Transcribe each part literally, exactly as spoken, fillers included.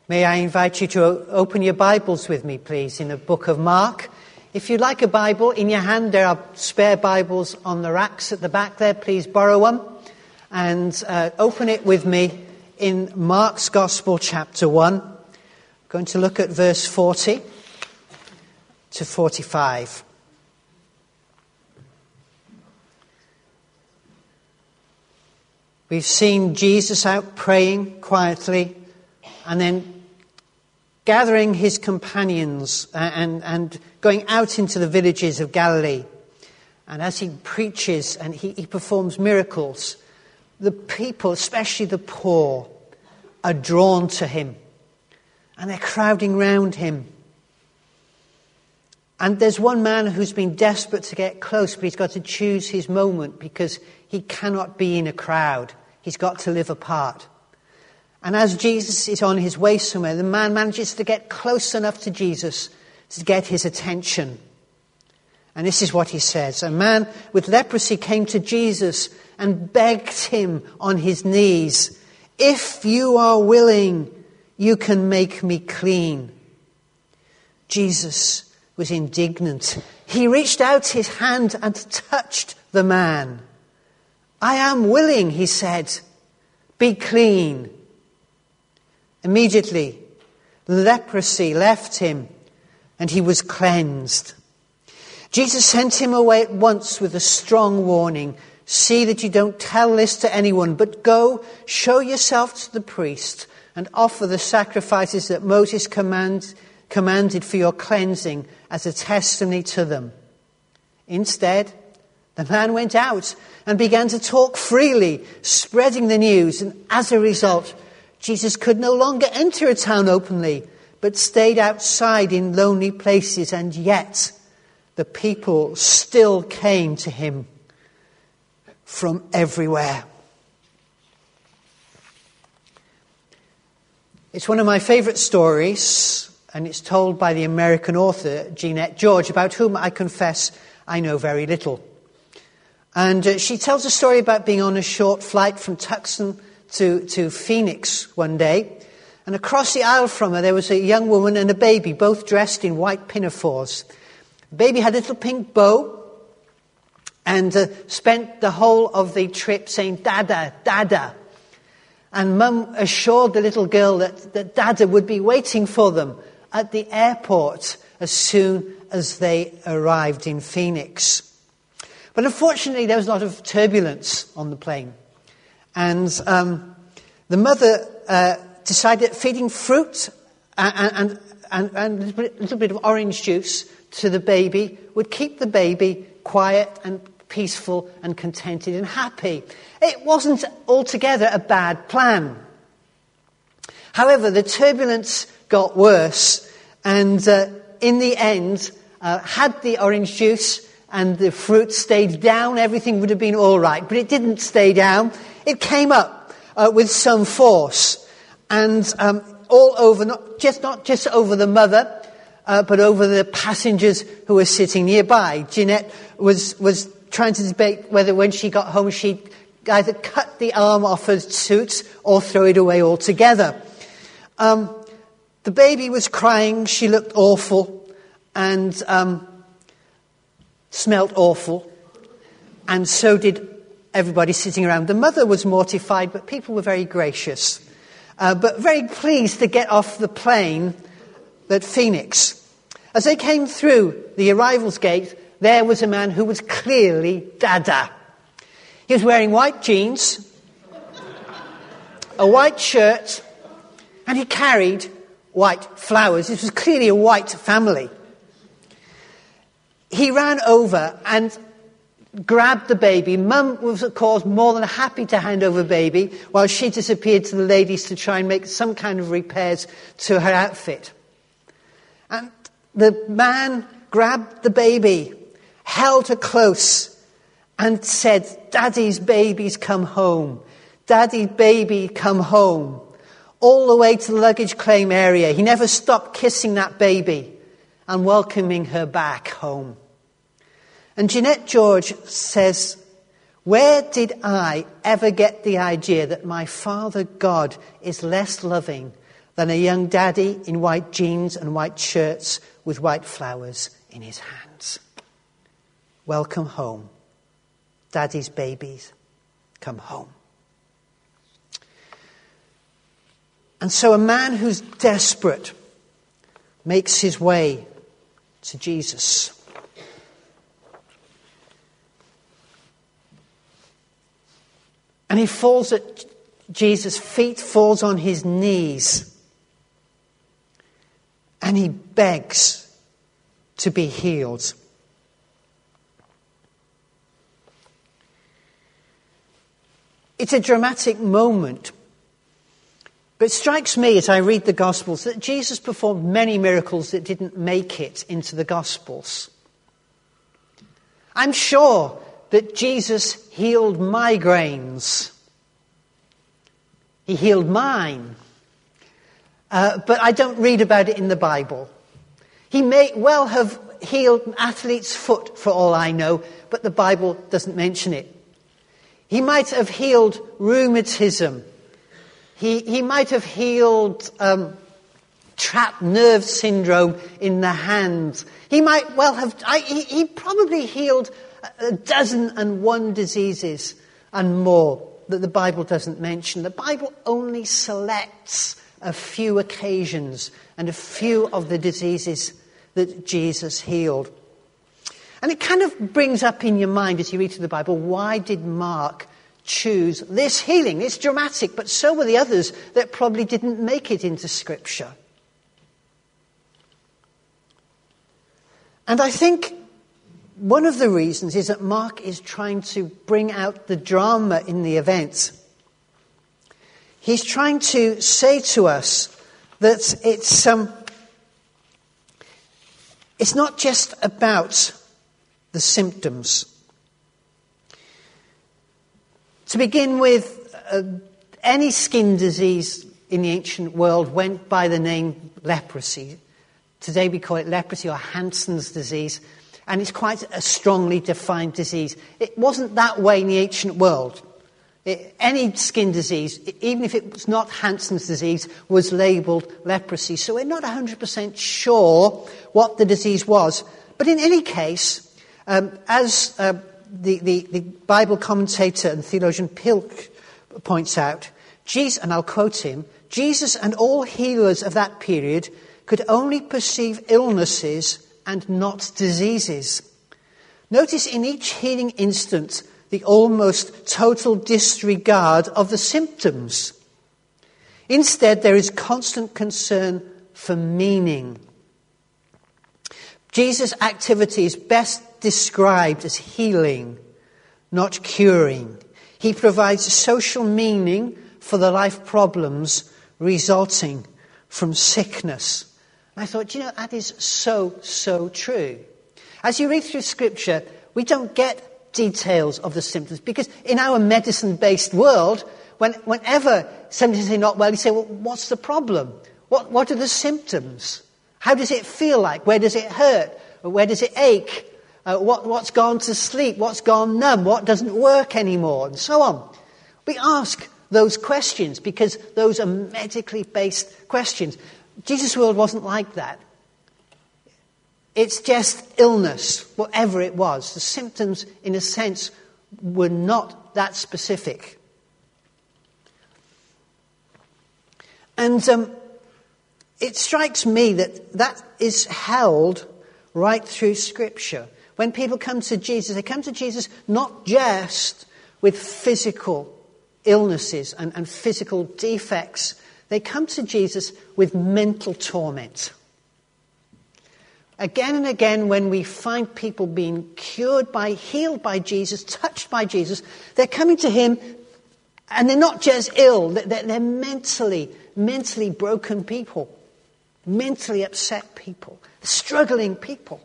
May I invite you to open your Bibles with me, please, in the book of Mark. If you'd like a Bible in your hand, there are spare Bibles on the racks at the back there. Please borrow one and uh, open it with me in Mark's Gospel, chapter one. I'm going to look at verse forty to forty-five. We've seen Jesus out praying quietly and then gathering his companions and, and going out into the villages of Galilee. And as he preaches and he, he performs miracles, the people, especially the poor, are drawn to him. And they're crowding round him. And there's one man who's been desperate to get close, but he's got to choose his moment because he cannot be in a crowd. He's got to live apart. And as Jesus is on his way somewhere, the man manages to get close enough to Jesus to get his attention. And this is what he says. A man with leprosy came to Jesus and begged him on his knees, "If you are willing, you can make me clean." Jesus was indignant. He reached out his hand and touched the man. "I am willing," he said. "Be clean." Immediately, leprosy left him and he was cleansed. Jesus sent him away at once with a strong warning. "See that you don't tell this to anyone, but go, show yourself to the priest and offer the sacrifices that Moses command, commanded for your cleansing as a testimony to them." Instead, the man went out and began to talk freely, spreading the news, and as a result, Jesus could no longer enter a town openly, but stayed outside in lonely places, and yet the people still came to him from everywhere. It's one of my favourite stories, and it's told by the American author Jeanette George, about whom I confess I know very little. And uh, she tells a story about being on a short flight from Tucson to, to Phoenix one day. And across the aisle from her, there was a young woman and a baby, both dressed in white pinafores. The baby had a little pink bow and uh, spent the whole of the trip saying, "Dada, Dada." And Mum assured the little girl that, that Dada would be waiting for them at the airport as soon as they arrived in Phoenix. But unfortunately, there was a lot of turbulence on the plane. And um, the mother uh, decided that feeding fruit and, and, and, and a little bit of orange juice to the baby would keep the baby quiet and peaceful and contented and happy. It wasn't altogether a bad plan. However, the turbulence got worse, and uh, in the end, uh, had the orange juice and the fruit stayed down, everything would have been all right. But it didn't stay down. It came up uh, with some force, and um, all over, not just not just over the mother, uh, but over the passengers who were sitting nearby. Jeanette was was trying to debate whether when she got home she'd either cut the arm off her suit or throw it away altogether. Um, the baby was crying. She looked awful and um, smelt awful, and so did everybody sitting around. The mother was mortified, but people were very gracious, uh, but very pleased to get off the plane at Phoenix. As they came through the arrivals gate, there was a man who was clearly Dada. He was wearing white jeans, a white shirt, and he carried white flowers. This was clearly a white family. He ran over and grabbed the baby. Mum was, of course, more than happy to hand over baby, while she disappeared to the ladies to try and make some kind of repairs to her outfit. And the man grabbed the baby, held her close, and said, "Daddy's baby's come home. Daddy's baby come home." All the way to the luggage claim area. He never stopped kissing that baby and welcoming her back home. And Jeanette George says, "Where did I ever get the idea that my Father God is less loving than a young daddy in white jeans and white shirts with white flowers in his hands. Welcome home. Daddy's babies, come home. And so a man who's desperate makes his way to Jesus. And he falls at Jesus' feet, falls on his knees, and he begs to be healed. It's a dramatic moment. But it strikes me as I read the Gospels that Jesus performed many miracles that didn't make it into the Gospels. I'm sure that Jesus healed migraines. He healed mine. Uh, but I don't read about it in the Bible. He may well have healed an athlete's foot for all I know, but the Bible doesn't mention it. He might have healed rheumatism. He, he might have healed um, trapped nerve syndrome in the hands. He might well have, I, he, he probably healed a dozen and one diseases and more that the Bible doesn't mention. The Bible only selects a few occasions and a few of the diseases that Jesus healed. And it kind of brings up in your mind as you read through the Bible, why did Mark choose this healing? It's dramatic, but so were the others that probably didn't make it into Scripture. And I think one of the reasons is that Mark is trying to bring out the drama in the event. He's trying to say to us that it's um, it's not just about the symptoms. To begin with, uh, any skin disease in the ancient world went by the name leprosy. Today we call it leprosy or Hansen's disease, and it's quite a strongly defined disease. It wasn't that way in the ancient world. It, any skin disease, even if it was not Hansen's disease, was labelled leprosy. So we're not one hundred percent sure what the disease was. But in any case, um, as uh, the, the, the Bible commentator and theologian Pilk points out, Jesus, and I'll quote him, Jesus and all healers of that period could only perceive illnesses and not diseases. Notice in each healing instance the almost total disregard of the symptoms. Instead, there is constant concern for meaning. Jesus' activity is best described as healing, not curing. He provides social meaning for the life problems resulting from sickness. And I thought, you know, that is so, so true. As you read through Scripture, we don't get details of the symptoms because in our medicine-based world, when, whenever somebody's not well, you say, well, what's the problem? What, what are the symptoms? How does it feel like? Where does it hurt? Where does it ache? Uh, what, what's gone to sleep? What's gone numb? What doesn't work anymore? And so on. We ask those questions because those are medically based questions. Jesus' world wasn't like that. It's just illness, whatever it was. The symptoms, in a sense, were not that specific. And um, it strikes me that that is held right through Scripture. When people come to Jesus, they come to Jesus not just with physical illnesses and, and physical defects. They come to Jesus with mental torment. Again and again, when we find people being cured by, healed by Jesus, touched by Jesus, they're coming to him and they're not just ill, they're, they're mentally, mentally broken people, mentally upset people, struggling people.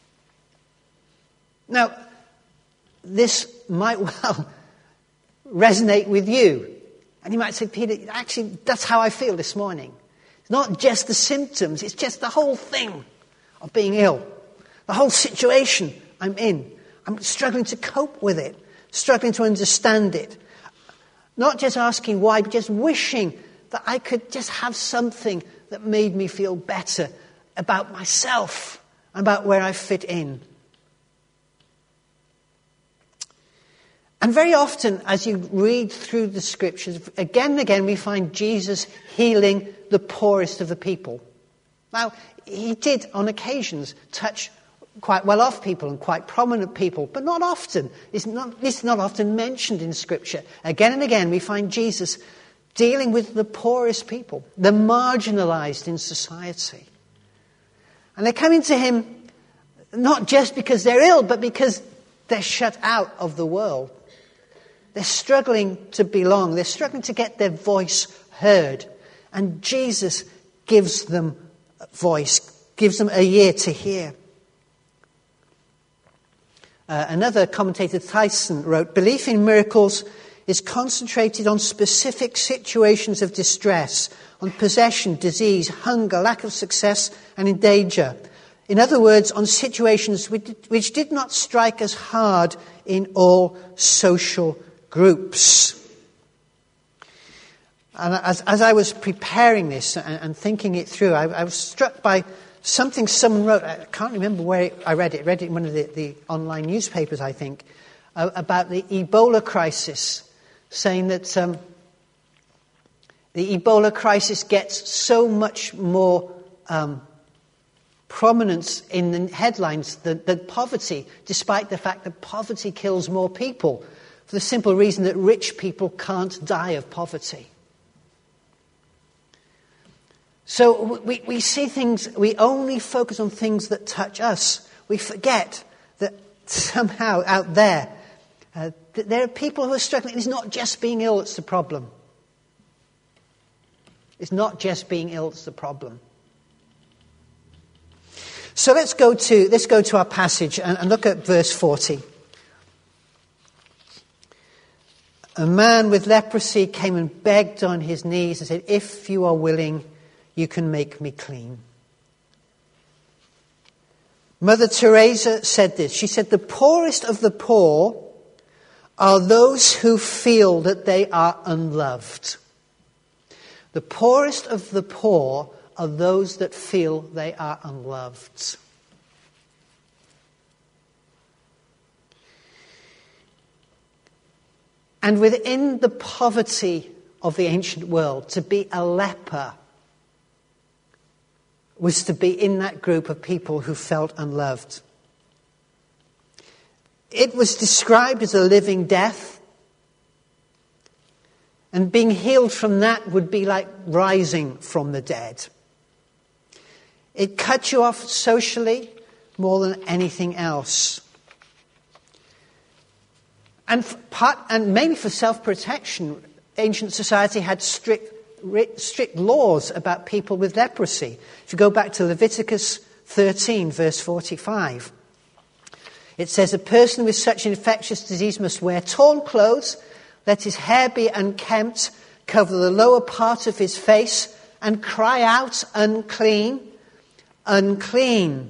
Now, this might well resonate with you. And you might say, Peter, actually, that's how I feel this morning. It's not just the symptoms, it's just the whole thing of being ill. The whole situation I'm in. I'm struggling to cope with it, struggling to understand it. Not just asking why, but just wishing that I could just have something that made me feel better about myself and about where I fit in. And very often, as you read through the scriptures, again and again we find Jesus healing the poorest of the people. Now, he did on occasions touch quite well-off people and quite prominent people, but not often. It's not, it's not often mentioned in Scripture. Again and again we find Jesus dealing with the poorest people, the marginalized in society. And they're coming to him not just because they're ill, but because they're shut out of the world. They're struggling to belong. They're struggling to get their voice heard. And Jesus gives them a voice, gives them a ear to hear. Uh, another commentator, Tyson, wrote, "Belief in miracles is concentrated on specific situations of distress, on possession, disease, hunger, lack of success, and in danger. In other words, on situations which, which did not strike us hard in all social groups." And as, as I was preparing this and, and thinking it through, I, I was struck by something someone wrote. I can't remember where it, I read it. I read it in one of the, the online newspapers, I think, uh, about the Ebola crisis, saying that um, the Ebola crisis gets so much more um, prominence in the headlines than, than poverty, despite the fact that poverty kills more people, for the simple reason that rich people can't die of poverty. So we, we see things, we only focus on things that touch us. We forget that somehow out there, uh, that there are people who are struggling. It's not just being ill that's the problem. It's not just being ill that's the problem. So let's go to, let's go to our passage and, and look at verse forty. A man with leprosy came and begged on his knees and said, "If you are willing, you can make me clean." Mother Teresa said this. She said, "The poorest of the poor are those who feel that they are unloved." The poorest of the poor are those that feel they are unloved. And within the poverty of the ancient world, to be a leper was to be in that group of people who felt unloved. It was described as a living death, and being healed from that would be like rising from the dead. It cut you off socially more than anything else. And for part, and mainly for self-protection, ancient society had strict strict laws about people with leprosy. If you go back to Leviticus thirteen, verse forty-five, it says, "A person with such an infectious disease must wear torn clothes, let his hair be unkempt, cover the lower part of his face, and cry out, 'Unclean, unclean.'"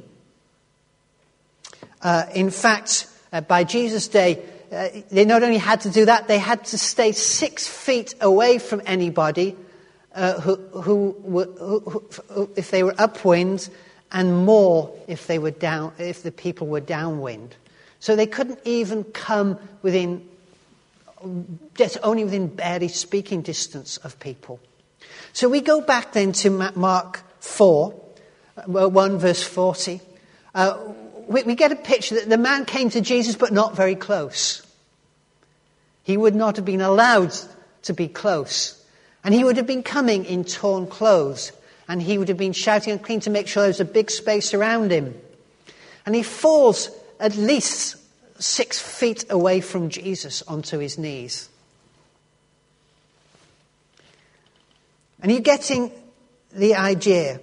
Uh, in fact, uh, by Jesus' day, uh, they not only had to do that, they had to stay six feet away from anybody Uh, who, who, who, who, who, if they were upwind, and more if they were down, if the people were downwind. So they couldn't even come within, just only within barely speaking distance of people. So we go back then to Mark four, one verse forty. Uh, we, we get a picture that the man came to Jesus, but not very close. He would not have been allowed to be close. And he would have been coming in torn clothes. And he would have been shouting unclean to make sure there was a big space around him. And he falls at least six feet away from Jesus onto his knees. And you're getting the idea.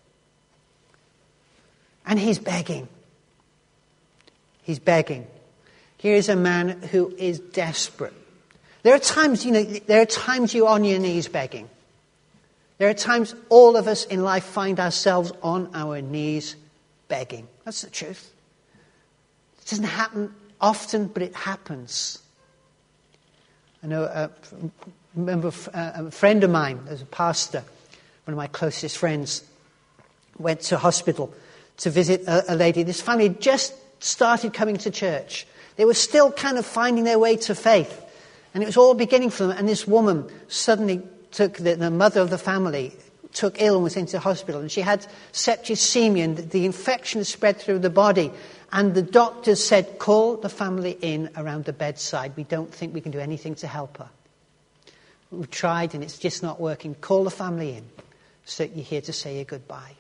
And he's begging. He's begging. Here is a man who is desperate. There are times, you know, there are times you're on your knees begging. There are times all of us in life find ourselves on our knees begging. That's the truth. It doesn't happen often, but it happens. I know uh, remember uh, a friend of mine, as a pastor, one of my closest friends, went to hospital to visit a, a lady. This family had just started coming to church. They were still kind of finding their way to faith. And it was all beginning for them. And this woman suddenly took, the, the mother of the family, took ill and was into hospital. And she had septicemia, and the infection spread through the body. And the doctors said, call the family in around the bedside. We don't think we can do anything to help her. We've tried and it's just not working. Call the family in so that you're here to say your goodbye.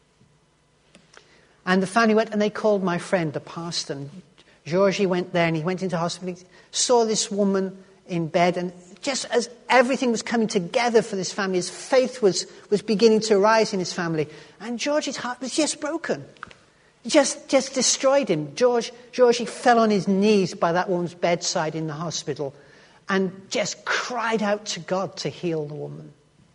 And the family went and they called my friend, the pastor. And Georgie went there and he went into hospital. He saw this woman in bed, and just as everything was coming together for this family, his faith was, was beginning to rise in his family. And Georgie's heart was just broken. Just, just destroyed him. George, Georgie fell on his knees by that woman's bedside in the hospital and just cried out to God to heal the woman.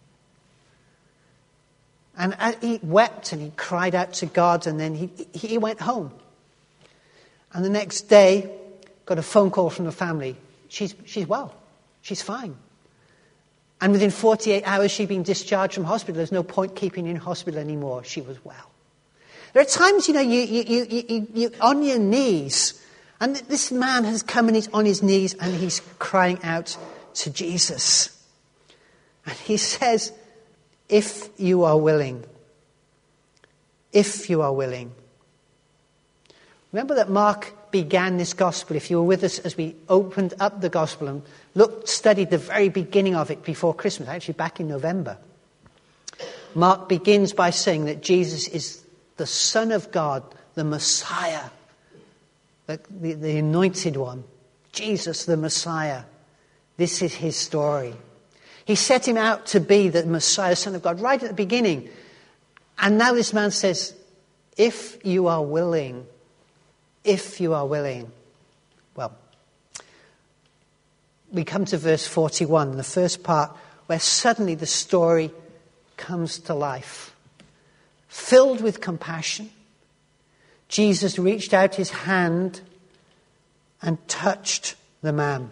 And he wept and he cried out to God, and then he, he went home. And the next day, got a phone call from the family. She's, she's well. She's fine. And within forty-eight hours, she'd been discharged from hospital. There's no point keeping her in hospital anymore. She was well. There are times, you know, you, you, you, you, you're on your knees. And this man has come and he's on his knees and he's crying out to Jesus. And he says, if you are willing, if you are willing. Remember that Mark began this gospel, if you were with us as we opened up the gospel and looked, studied the very beginning of it before Christmas, actually back in November. Mark begins by saying that Jesus is the Son of God, the Messiah, the, the, the anointed one. Jesus, the Messiah. This is his story. He set him out to be the Messiah, Son of God, right at the beginning. And now this man says, if you are willing, if you are willing. Well, we come to verse forty-one, the first part, where suddenly the story comes to life. Filled with compassion, Jesus reached out his hand and touched the man.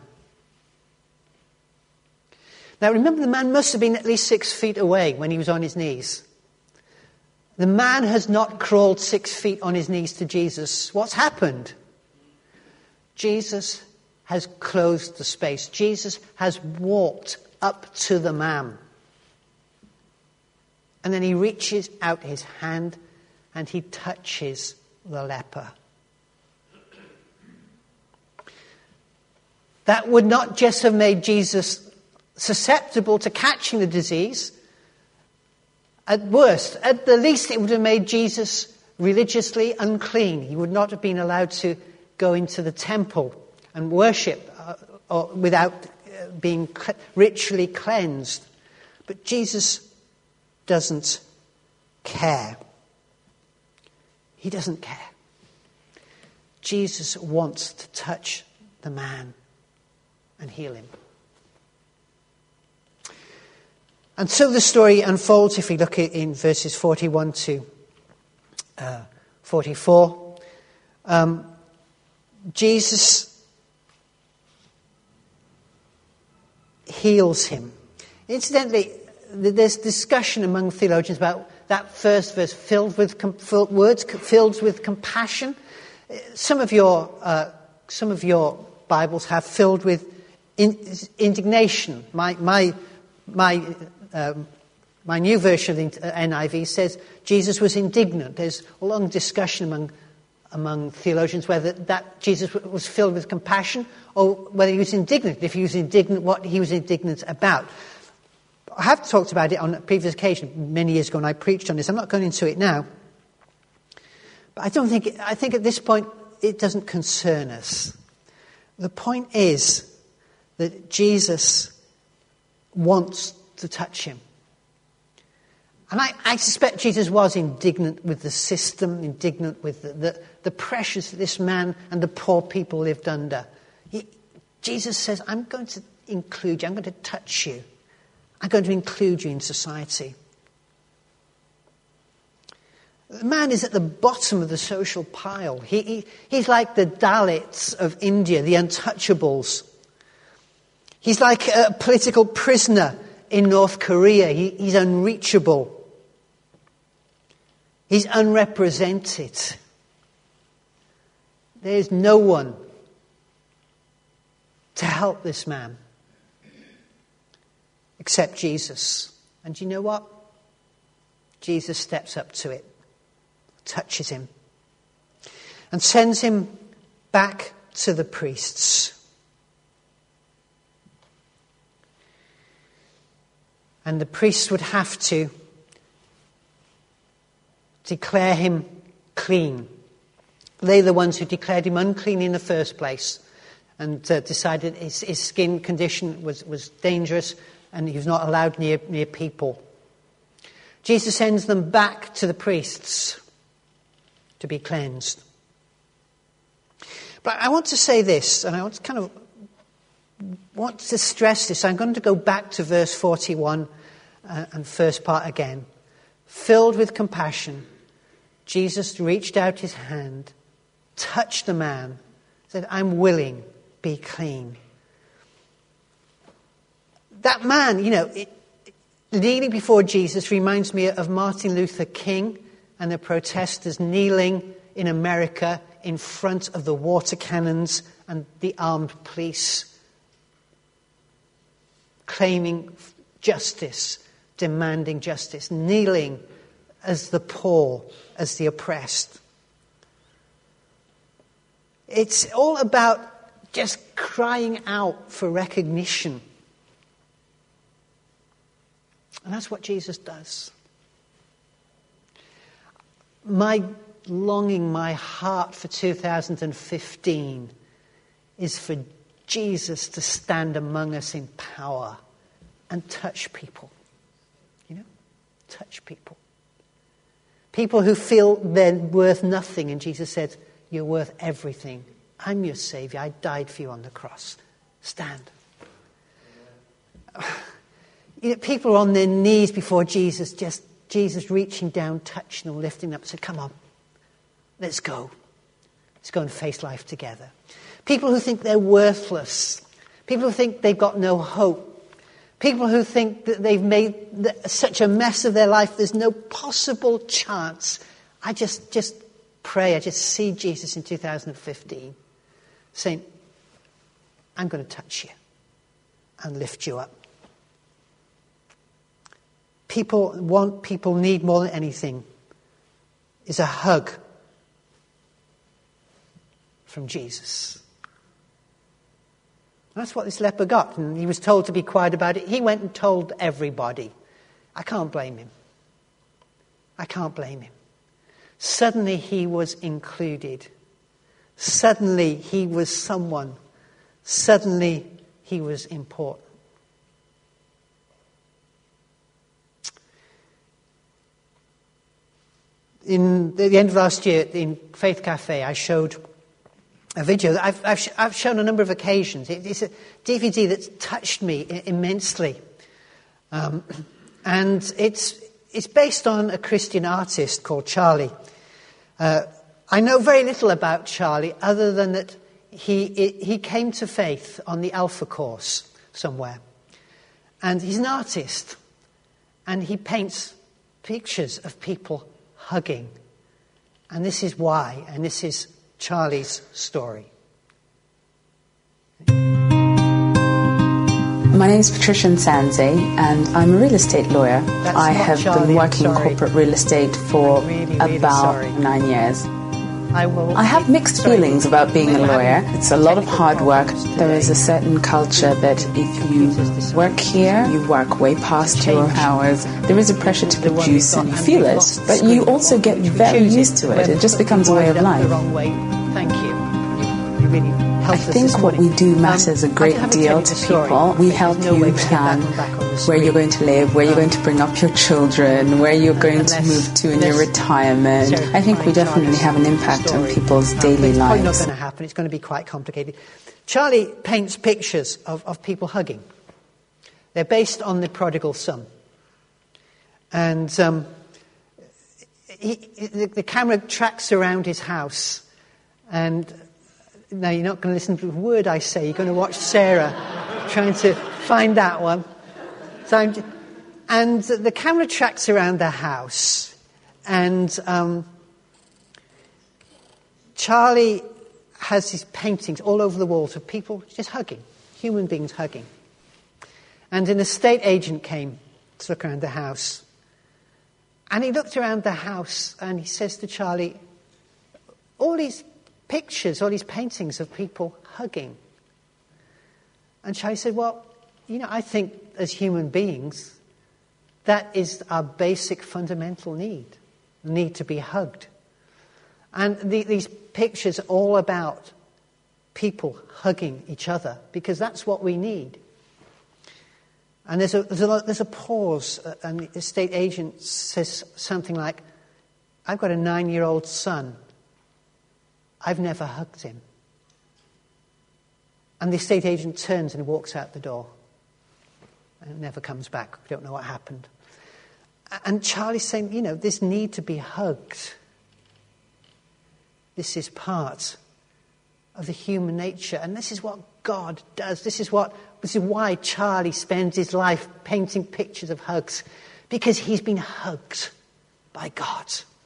Now remember, the man must have been at least six feet away when he was on his knees. The man has not crawled six feet on his knees to Jesus. What's happened? Jesus has closed the space. Jesus has walked up to the man. And then he reaches out his hand and he touches the leper. That would not just have made Jesus susceptible to catching the disease. At worst, at the least, it would have made Jesus religiously unclean. He would not have been allowed to go into the temple and worship uh, or without uh, being cl- ritually cleansed. But Jesus doesn't care. He doesn't care. Jesus wants to touch the man and heal him. And so the story unfolds if we look at in verses forty-one to uh, forty-four. Um, Jesus heals him. Incidentally, there's discussion among theologians about that first verse, filled with com- filled, words filled with compassion. Some of your uh, some of your Bibles have filled with in, indignation. My my my. Um, my new version of the N I V says Jesus was indignant. There's a long discussion among among theologians whether that Jesus was filled with compassion or whether he was indignant. If he was indignant, what he was indignant about. I have talked about it on a previous occasion, many years ago, and I preached on this. I'm not going into it now. But I don't think, I think at this point it doesn't concern us. The point is that Jesus wants to touch him. And I, I suspect Jesus was indignant with the system, indignant with the, the, the pressures that this man and the poor people lived under. He, Jesus says, I'm going to include you, I'm going to touch you. I'm going to include you in society. The man is at the bottom of the social pile. He, he, he's like the Dalits of India, the untouchables. He's like a political prisoner in North Korea. He, he's unreachable. He's unrepresented. There is no one to help this man except Jesus. And you know what? Jesus steps up to it, touches him, and sends him back to the priests. And the priests would have to declare him clean. They're the ones who declared him unclean in the first place and uh, decided his, his skin condition was, was dangerous and he was not allowed near, near people. Jesus sends them back to the priests to be cleansed. But I want to say this, and I want to kind of want to stress this. I'm going to go back to verse forty-one uh, and first part again. Filled with compassion, Jesus reached out his hand, touched the man, said, "I'm willing, be clean." That man, you know, it, kneeling before Jesus reminds me of Martin Luther King and the protesters kneeling in America in front of the water cannons and the armed police, claiming justice, demanding justice, kneeling as the poor, as the oppressed. It's all about just crying out for recognition. And that's what Jesus does. My longing, my heart for two thousand fifteen is for Jesus to stand among us in power and touch people. You know, touch people. People who feel they're worth nothing. And Jesus said, "You're worth everything. I'm your Savior. I died for you on the cross. Stand." You know, people are on their knees before Jesus, just Jesus reaching down, touching them, lifting them up, said, "Come on, let's go. Let's go and face life together." People who think they're worthless. People who think they've got no hope. People who think that they've made such a mess of their life, there's no possible chance. I just, just pray, I just see Jesus in two thousand fifteen saying, "I'm going to touch you and lift you up." People want, people need more than anything is a hug from Jesus. That's what this leper got, and he was told to be quiet about it. He went and told everybody. I can't blame him. I can't blame him. Suddenly he was included. Suddenly he was someone. Suddenly he was important. In the end of last year, in Faith Cafe, I showed a video that I've, I've, I've shown on a number of occasions. It, it's a D V D that's touched me immensely. Um, and it's, it's based on a Christian artist called Charlie. Uh, I know very little about Charlie other than that he, it, he came to faith on the Alpha course somewhere. And he's an artist. And he paints pictures of people hugging. And this is why, and this is Charlie's story. My name is Patricia Nsanze, and I'm a real estate lawyer. That's I not have Charlie, been working I'm in sorry. corporate real estate for I'm really, really about sorry. nine years. I will. I have mixed sorry. feelings about being a We're lawyer. having It's a lot of technical hard work. problems There is a today. certain culture that if you work here, you work way past your Change. hours. There is a pressure to The one produce we've and you got, feel and we've it, lost but screen you also get which we very choose used to it. whether It just we becomes a way of wind up life. The wrong way. Thank you. You, you really I helped us think this what morning. we do matters Um, a I great do have a deal technical to story, people. We but help there's no way you to get that plan one back on the where you're screen. going to live, where you're going to bring up your children, where you're going to Unless- move to in your unless retirement. Sarah I think we can find definitely Charlie's have an impact on story. people's Um, daily It's probably not lives. going to happen. It's going to be quite complicated. Charlie paints pictures of, of people hugging. They're based on the prodigal son. And um, he, the, the camera tracks around his house. And now you're not going to listen to a word I say. You're going to watch Sarah trying to find that one. So I'm, and the camera tracks around the house, and um, Charlie has these paintings all over the walls of people just hugging, human beings hugging. And an estate agent came to look around the house. And he looked around the house and he says to Charlie, all these pictures, all these paintings of people hugging. And Charlie said, well, you know, I think as human beings, that is our basic fundamental need, the need to be hugged. And the, these pictures are all about people hugging each other because that's what we need. And there's a, there's a, there's a pause, and the estate agent says something like, I've got a nine-year-old son. I've never hugged him. And the estate agent turns and walks out the door. And never comes back. We don't know what happened. And Charlie's saying, you know, this need to be hugged. This is part of the human nature. And this is what God does. This is what, this is why Charlie spends his life painting pictures of hugs. Because he's been hugged by God.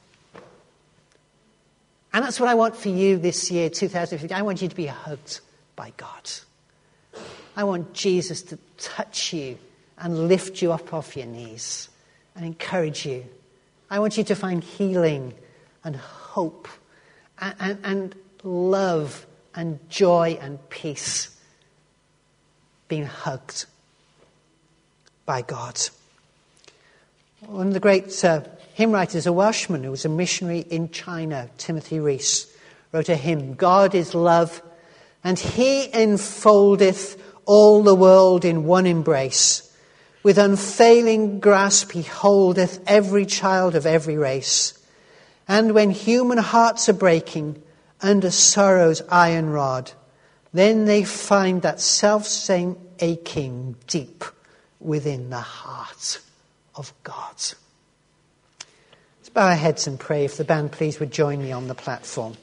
And that's what I want for you this year, two thousand fifteen. I want you to be hugged by God. I want Jesus to touch you and lift you up off your knees and encourage you. I want you to find healing and hope and, and, and love and joy and peace being hugged by God. One of the great uh, hymn writers, a Welshman who was a missionary in China, Timothy Rees, wrote a hymn, God is love, and he enfoldeth all the world in one embrace. With unfailing grasp he holdeth every child of every race. And when human hearts are breaking under sorrow's iron rod, then they find that self-same aching deep within the heart of God. Let's bow our heads and pray. If the band please would join me on the platform.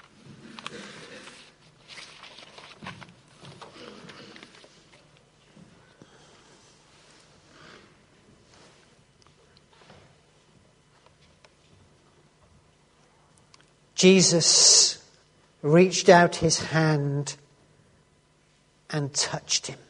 Jesus reached out his hand and touched him.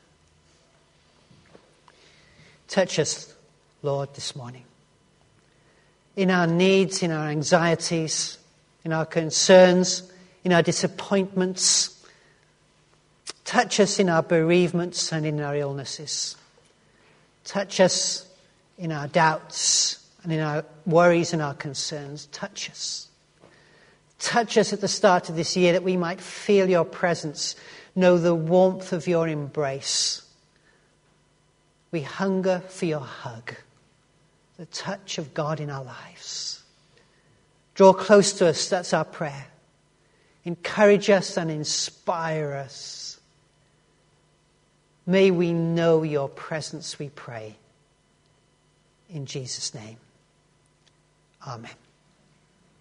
Touch us, Lord, this morning. In our needs, in our anxieties, in our concerns, in our disappointments. Touch us in our bereavements and in our illnesses. Touch us in our doubts and in our worries and our concerns. Touch us. Touch us at the start of this year that we might feel your presence, know the warmth of your embrace. We hunger for your hug, the touch of God in our lives. Draw close to us, that's our prayer. Encourage us and inspire us. May we know your presence, we pray. In Jesus' name, amen.